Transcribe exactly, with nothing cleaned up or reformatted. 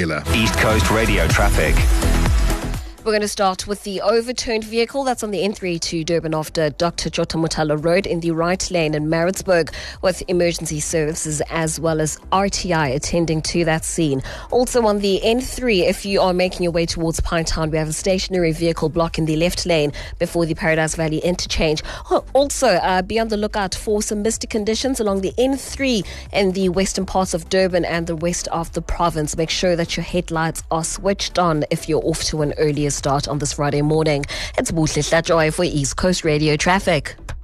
Taylor. East Coast Radio traffic. We're going to start with the overturned vehicle that's on the N three to Durban after Doctor Jota Mutala Road in the right lane in Maritzburg, with emergency services as well as R T I attending to that scene. Also on the N three, if you are making your way towards Pinetown, we have a stationary vehicle blocking the left lane before the Paradise Valley interchange. Also, uh, be on the lookout for some misty conditions along the N three in the western parts of Durban and the west of the province. Make sure that your headlights are switched on if you're off to an earlier start on this Friday morning. It's Buhle Hlajoy for East Coast Radio Traffic.